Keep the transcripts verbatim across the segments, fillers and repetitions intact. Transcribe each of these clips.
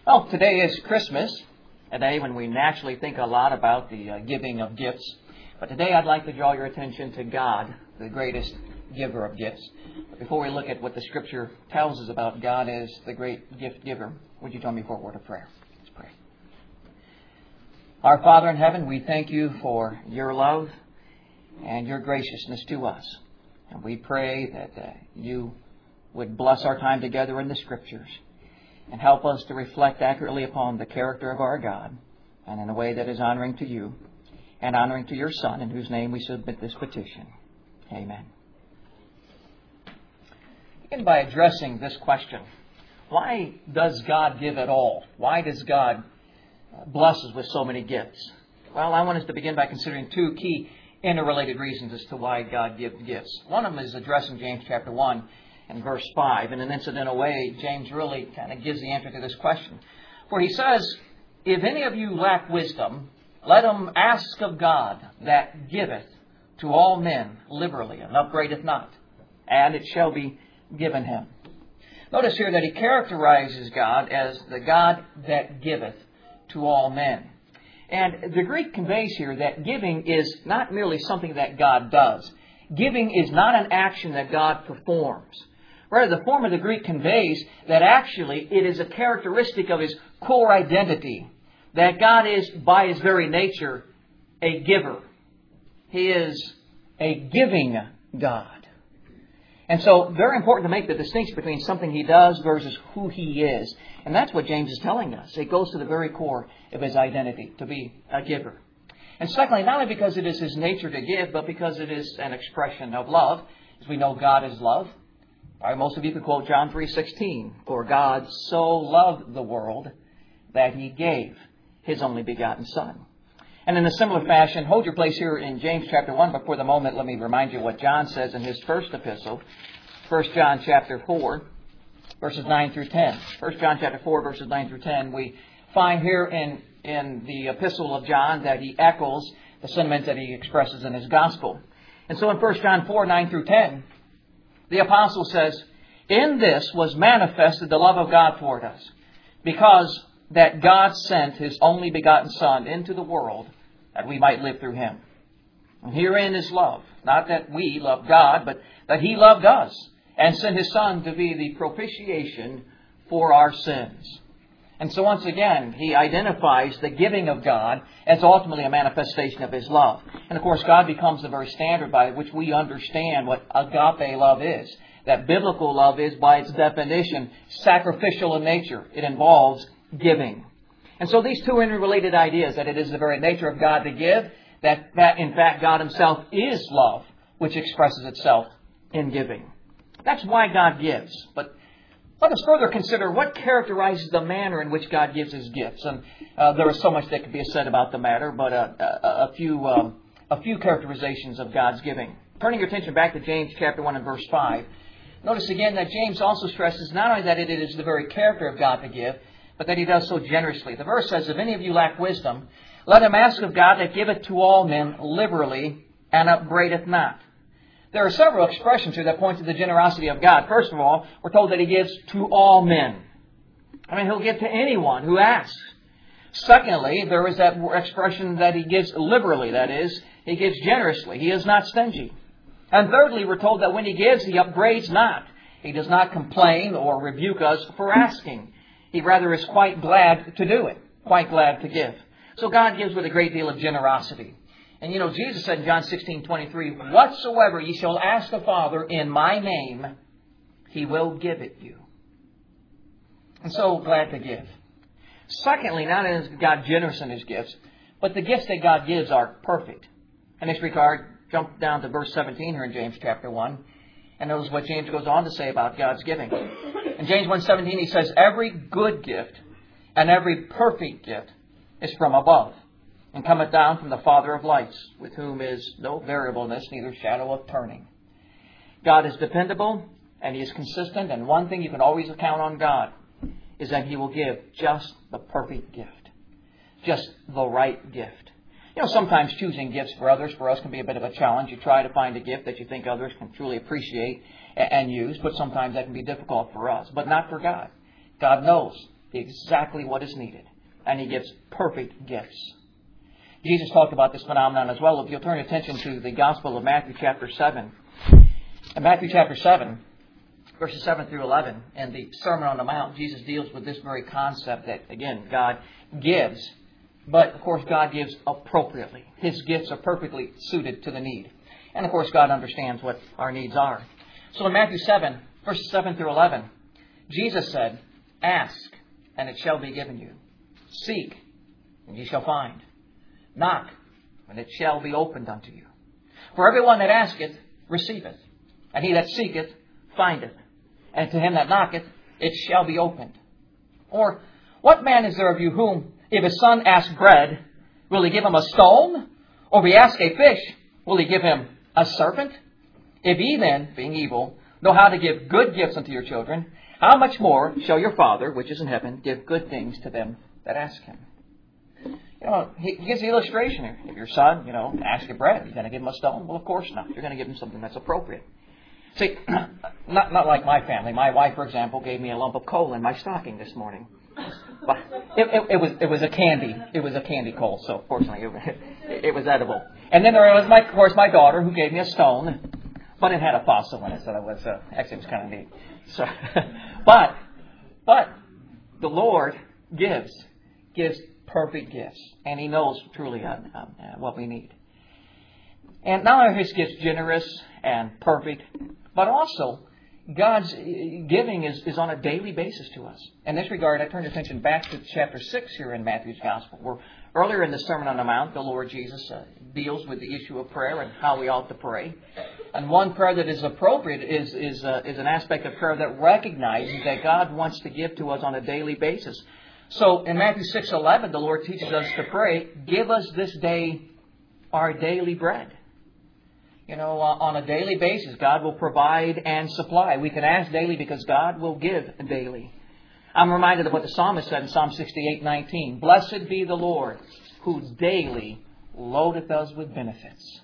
Well, today is Christmas, a day when we naturally think a lot about the uh, giving of gifts. But today I'd like to draw your attention to God, the greatest giver of gifts. But before we look at what the Scripture tells us about God as the great gift giver, would you join me for a word of prayer? Let's pray. Our Father in heaven, we thank you for your love and your graciousness to us. And we pray that uh, you would bless our time together in the Scriptures and help us to reflect accurately upon the character of our God and in a way that is honoring to you and honoring to your Son, in whose name we submit this petition. Amen. Begin by addressing this question. Why does God give at all? Why does God bless us with so many gifts? Well, I want us to begin by considering two key interrelated reasons as to why God gives gifts. One of them is addressing James chapter one and verse five. In an incidental way, James really kind of gives the answer to this question. For he says, "If any of you lack wisdom, let him ask of God that giveth to all men liberally, and upbraideth not, and it shall be given him." Notice here that he characterizes God as the God that giveth to all men. And the Greek conveys here that giving is not merely something that God does. Giving is not an action that God performs. Rather, the form of the Greek conveys that actually it is a characteristic of His core identity, that God is, by His very nature, a giver. He is a giving God. And so, very important to make the distinction between something He does versus who He is. And that's what James is telling us. It goes to the very core of His identity, to be a giver. And secondly, not only because it is His nature to give, but because it is an expression of love. As we know, God is love. Most of you could quote John three sixteen. For God so loved the world that He gave His only begotten Son. And in a similar fashion, hold your place here in James chapter one, but for the moment let me remind you what John says in his first epistle, First John chapter four, verses nine through ten. First John chapter four, verses nine through ten, we find here in, in the epistle of John that he echoes the sentiments that he expresses in his gospel. And so in First John four, nine through ten, the apostle says, "In this was manifested the love of God toward us, because that God sent His only begotten Son into the world that we might live through Him. And herein is love, not that we love God, but that He loved us and sent His Son to be the propitiation for our sins." And so once again, he identifies the giving of God as ultimately a manifestation of His love. And of course, God becomes the very standard by which we understand what agape love is. That biblical love is, by its definition, sacrificial in nature. It involves giving. And so these two interrelated ideas, that it is the very nature of God to give, that, that in fact God Himself is love, which expresses itself in giving. That's why God gives. But let us further consider what characterizes the manner in which God gives His gifts. And uh, there is so much that could be said about the matter, but uh, a, a few um, a few characterizations of God's giving. Turning your attention back to James chapter one and verse five, notice again that James also stresses not only that it is the very character of God to give, but that He does so generously. The verse says, "If any of you lack wisdom, let him ask of God that giveth to all men liberally, and upbraideth not." There are several expressions here that point to the generosity of God. First of all, we're told that He gives to all men. I mean, He'll give to anyone who asks. Secondly, there is that expression that He gives liberally. That is, He gives generously. He is not stingy. And thirdly, we're told that when He gives, He upbraids not. He does not complain or rebuke us for asking. He rather is quite glad to do it, quite glad to give. So God gives with a great deal of generosity. And you know, Jesus said in John sixteen twenty-three, "Whatsoever ye shall ask the Father in my name, He will give it you." And so glad to give. Secondly, not only is God generous in His gifts, but the gifts that God gives are perfect. In this regard, jump down to verse seventeen here in James chapter one, and notice what James goes on to say about God's giving. In James one seventeen, he says, "Every good gift and every perfect gift is from above, and cometh down from the Father of lights, with whom is no variableness, neither shadow of turning." God is dependable, and He is consistent, and one thing you can always count on God is that He will give just the perfect gift, just the right gift. You know, sometimes choosing gifts for others for us can be a bit of a challenge. You try to find a gift that you think others can truly appreciate and use, but sometimes that can be difficult for us, but not for God. God knows exactly what is needed. And He gives perfect gifts. Jesus talked about this phenomenon as well. If you'll turn attention to the Gospel of Matthew chapter seven. In Matthew chapter seven, verses seven through eleven, in the Sermon on the Mount, Jesus deals with this very concept that, again, God gives. But, of course, God gives appropriately. His gifts are perfectly suited to the need. And, of course, God understands what our needs are. So in Matthew seven, verses seven through eleven, Jesus said, "Ask, and it shall be given you. Seek, and ye shall find. Knock, and it shall be opened unto you. For everyone that asketh, receiveth. And he that seeketh, findeth. And to him that knocketh, it shall be opened. Or, what man is there of you whom, if his son ask bread, will he give him a stone? Or if he ask a fish, will he give him a serpent? If ye then, being evil, know how to give good gifts unto your children, how much more shall your Father, which is in heaven, give good things to them that ask Him?" You know, he gives the illustration here. If your son, you know, asks you bread, you're going to give him a stone? Well, of course not. You're going to give him something that's appropriate. See, not not like my family. My wife, for example, gave me a lump of coal in my stocking this morning. But it, it, it was it was a candy. It was a candy coal, so fortunately it, it was edible. And then there was, my, of course, my daughter who gave me a stone, but it had a fossil in it, so that was uh, actually it was kind of neat. So, but but the Lord gives gives perfect gifts, and He knows truly uh, uh, what we need. And not only are His gifts generous and perfect, but also God's giving is, is on a daily basis to us. In this regard, I turn your attention back to chapter six here in Matthew's Gospel, where earlier in the Sermon on the Mount, the Lord Jesus uh, deals with the issue of prayer and how we ought to pray. And one prayer that is appropriate is is, uh, is an aspect of prayer that recognizes that God wants to give to us on a daily basis. So in Matthew six eleven, the Lord teaches us to pray, "Give us this day our daily bread." You know, uh, on a daily basis, God will provide and supply. We can ask daily because God will give daily. I'm reminded of what the psalmist said in Psalm sixty-eight nineteen. "Blessed be the Lord, who daily loadeth us with benefits."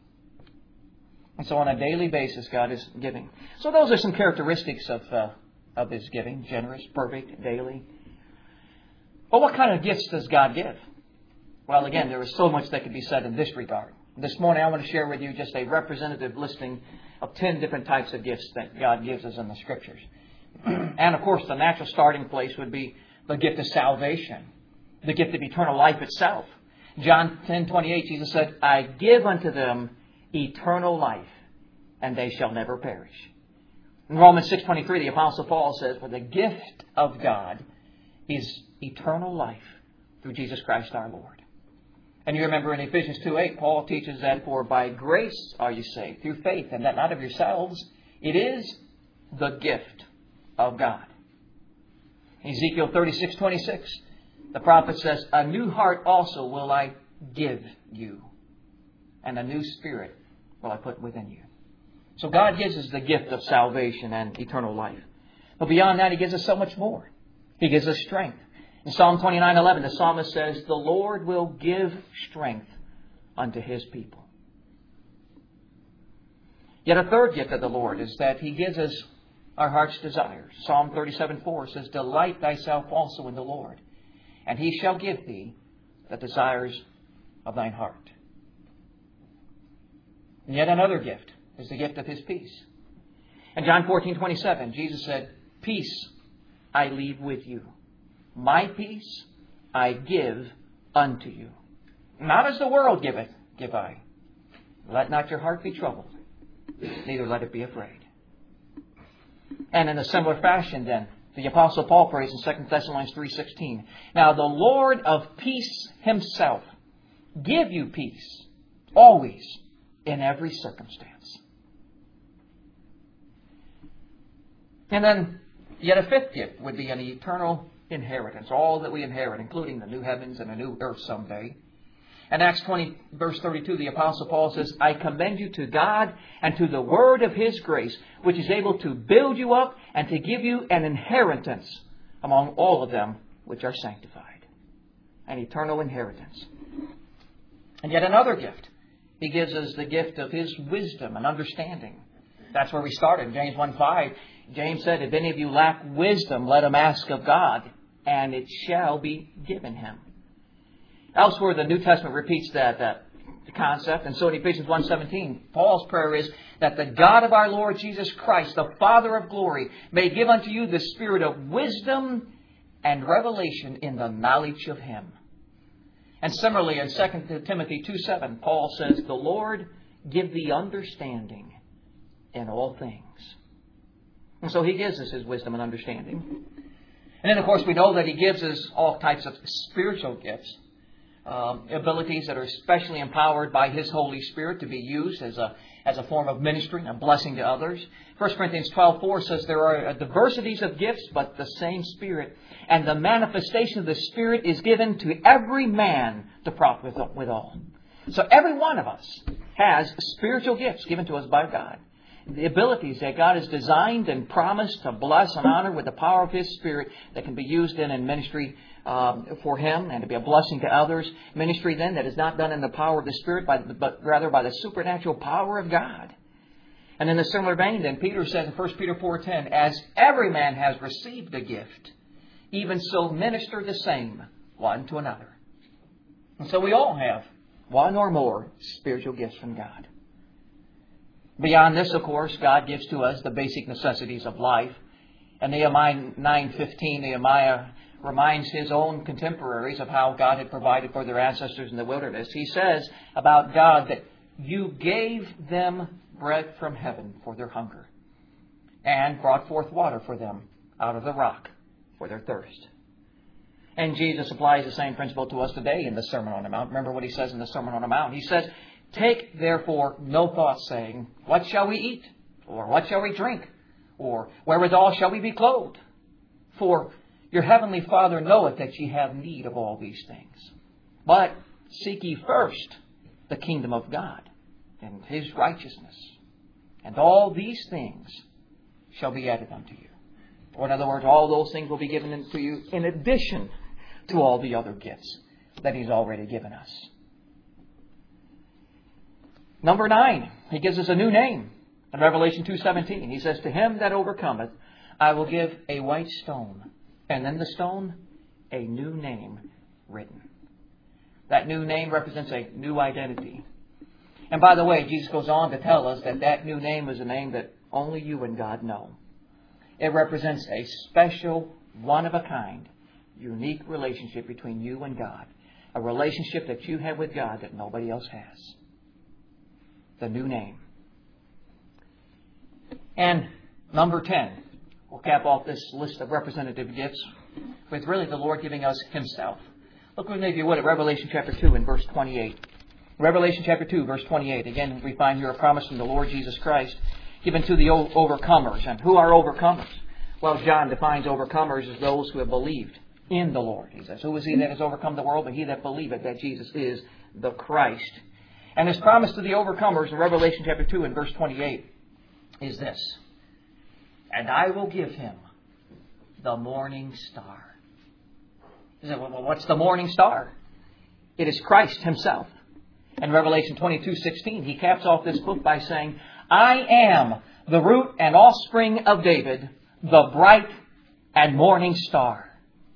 And so on a daily basis, God is giving. So those are some characteristics of uh, of His giving. Generous, perfect, daily. But what kind of gifts does God give? Well, again, there is so much that could be said in this regard. This morning I want to share with you just a representative listing of ten different types of gifts that God gives us in the Scriptures. And, of course, the natural starting place would be the gift of salvation, the gift of eternal life itself. John ten twenty-eight, Jesus said, "I give unto them eternal life, and they shall never perish." In Romans six twenty-three, the Apostle Paul says, "For the gift of God is eternal life through Jesus Christ our Lord." And you remember in Ephesians two eight, Paul teaches that, "For by grace are you saved, through faith, and that not of yourselves. It is the gift of God." In Ezekiel thirty-six twenty-six, the prophet says, "A new heart also will I give you, and a new spirit will I put within you." So God gives us the gift of salvation and eternal life. But beyond that, He gives us so much more. He gives us strength. In Psalm twenty-nine eleven, the psalmist says, "The Lord will give strength unto His people." Yet a third gift of the Lord is that He gives us our heart's desires. Psalm thirty-seven four says, "Delight thyself also in the Lord, and He shall give thee the desires of thine heart." And yet another gift is the gift of His peace. In John fourteen twenty-seven, Jesus said, "Peace I leave with you. My peace I give unto you. Not as the world giveth, give I. Let not your heart be troubled, neither let it be afraid." And in a similar fashion then, the Apostle Paul prays in Second Thessalonians three sixteen, "Now the Lord of peace Himself give you peace, always, in every circumstance." And then, yet a fifth gift would be an eternal inheritance, all that we inherit, including the new heavens and a new earth someday. In Acts twenty, verse thirty-two, the Apostle Paul says, "I commend you to God and to the word of His grace, which is able to build you up and to give you an inheritance among all of them which are sanctified." An eternal inheritance. And yet another gift. He gives us the gift of His wisdom and understanding. That's where we started. James one five, James said, "If any of you lack wisdom, let him ask of God, and it shall be given him. Elsewhere, the New Testament repeats that, that concept. And so in Ephesians one seventeen, Paul's prayer is that the God of our Lord Jesus Christ, the Father of glory, may give unto you the spirit of wisdom and revelation in the knowledge of him. And similarly, in Second Timothy two seven, Paul says, the Lord give thee understanding in all things. And so he gives us his wisdom and understanding. And then, of course, we know that he gives us all types of spiritual gifts. Um, abilities that are especially empowered by his Holy Spirit to be used as a as a form of ministry and a blessing to others. First Corinthians twelve four says there are diversities of gifts, but the same Spirit. And the manifestation of the Spirit is given to every man to profit withal. So every one of us has spiritual gifts given to us by God. The abilities that God has designed and promised to bless and honor with the power of His Spirit that can be used in, in ministry um, for Him and to be a blessing to others. Ministry then that is not done in the power of the Spirit, by, but rather by the supernatural power of God. And in a similar vein, then, Peter says in First Peter four ten, as every man has received a gift, even so minister the same one to another. And so we all have one or more spiritual gifts from God. Beyond this, of course, God gives to us the basic necessities of life. And Nehemiah nine fifteen, Nehemiah reminds his own contemporaries of how God had provided for their ancestors in the wilderness. He says about God that you gave them bread from heaven for their hunger, and brought forth water for them out of the rock for their thirst. And Jesus applies the same principle to us today in the Sermon on the Mount. Remember what He says in the Sermon on the Mount. He says, take therefore no thought, saying, what shall we eat? Or what shall we drink? Or wherewithal shall we be clothed? For your heavenly Father knoweth that ye have need of all these things. But seek ye first the kingdom of God and His righteousness, and all these things shall be added unto you. Or in other words, all those things will be given to you in addition to all the other gifts that He's already given us. Number nine, He gives us a new name. In Revelation two seventeen, He says, to him that overcometh, I will give a white stone, and in the stone a new name written. That new name represents a new identity. And by the way, Jesus goes on to tell us that that new name is a name that only you and God know. It represents a special, one-of-a-kind, unique relationship between you and God. A relationship that you have with God that nobody else has. The new name. And number ten, we'll cap off this list of representative gifts with really the Lord giving us Himself. Look with me, if you would, at Revelation chapter two and verse twenty-eight. Revelation chapter two, verse twenty-eight. Again, we find here a promise from the Lord Jesus Christ given to the overcomers. And who are overcomers? Well, John defines overcomers as those who have believed in the Lord. He says, who is he that has overcome the world? But he that believeth that Jesus is the Christ. And His promise to the overcomers in Revelation chapter two and verse twenty-eight is this. And I will give him the morning star. You say, well, what's the morning star? It is Christ Himself. In Revelation twenty-two sixteen, He caps off this book by saying, I am the root and offspring of David, the bright and morning star.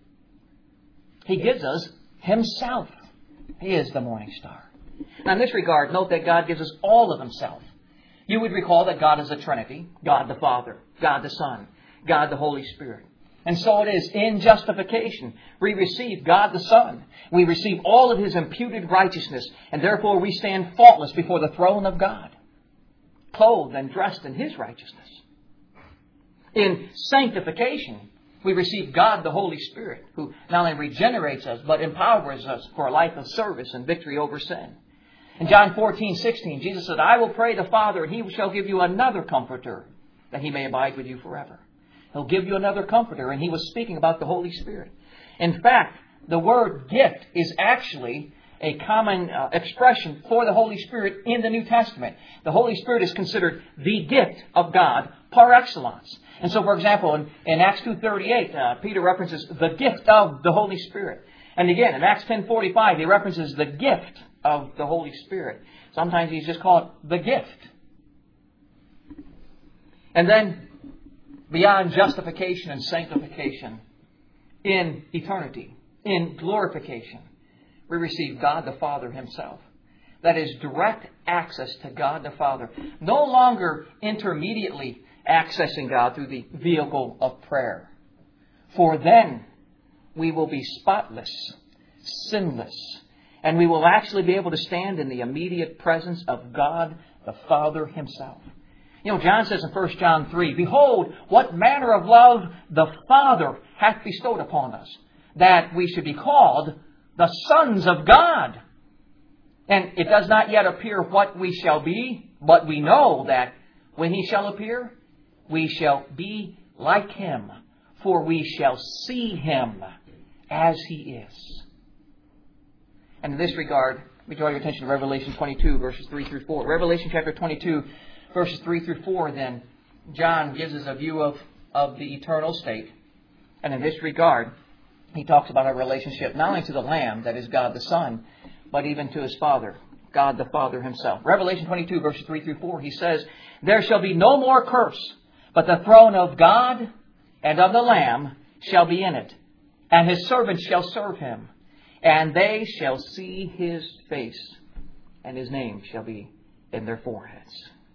He gives us Himself. He is the morning star. Now, in this regard, note that God gives us all of Himself. You would recall that God is a Trinity. God the Father, God the Son, God the Holy Spirit. And so it is in justification. We receive God the Son. We receive all of His imputed righteousness. And therefore we stand faultless before the throne of God, clothed and dressed in His righteousness. In sanctification, we receive God the Holy Spirit, who not only regenerates us, but empowers us for a life of service and victory over sin. In John fourteen sixteen, Jesus said, I will pray the Father, and He shall give you another Comforter, that He may abide with you forever. He'll give you another Comforter, and He was speaking about the Holy Spirit. In fact, the word gift is actually a common uh, expression for the Holy Spirit in the New Testament. The Holy Spirit is considered the gift of God par excellence. And so, for example, in, in Acts two thirty-eight, uh, Peter references the gift of the Holy Spirit. And again, in Acts ten forty-five, he references the gift of the Holy Spirit. Sometimes he's just called the gift. And then, beyond justification and sanctification, in eternity, in glorification, we receive God the Father Himself. That is direct access to God the Father. No longer intermediately accessing God through the vehicle of prayer. For then we will be spotless, sinless, and we will actually be able to stand in the immediate presence of God the Father Himself. You know, John says in First John three, "Behold, what manner of love the Father hath bestowed upon us, that we should be called the sons of God. And it does not yet appear what we shall be, but we know that when He shall appear, we shall be like Him, for we shall see Him as He is." And in this regard, we draw your attention to Revelation twenty-two, verses three through four. Revelation chapter twenty-two, verses three through four, then, John gives us a view of, of the eternal state. And in this regard, he talks about our relationship not only to the Lamb, that is God the Son, but even to His Father, God the Father Himself. Revelation twenty-two, verses three through four, he says, "There shall be no more curse, but the throne of God and of the Lamb shall be in it, and His servants shall serve Him, and they shall see His face, and His name shall be in their foreheads."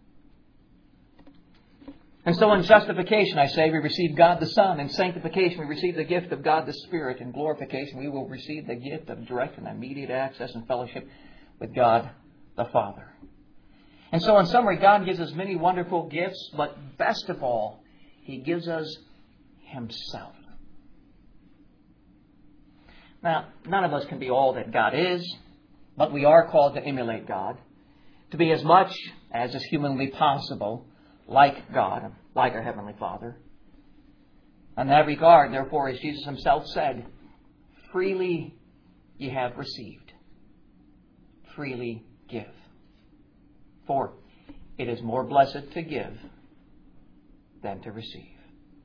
And so in justification, I say, we receive God the Son. In sanctification, we receive the gift of God the Spirit. In glorification, we will receive the gift of direct and immediate access and fellowship with God the Father. And so in summary, God gives us many wonderful gifts, but best of all, He gives us Himself. Now, none of us can be all that God is, but we are called to emulate God, to be as much as is humanly possible like God, like our Heavenly Father. In that regard, therefore, as Jesus Himself said, freely ye have received, freely give. For it is more blessed to give than to receive.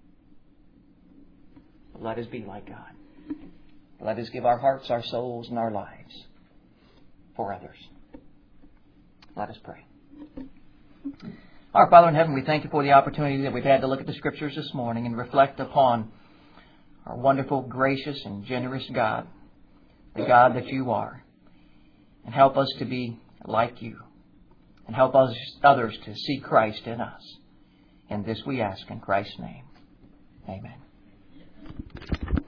Let us be like God. Let us give our hearts, our souls, and our lives for others. Let us pray. Our Father in heaven, we thank You for the opportunity that we've had to look at the Scriptures this morning and reflect upon our wonderful, gracious, and generous God, the God that You are. And help us to be like You. And help us, others to see Christ in us. And this we ask in Christ's name. Amen.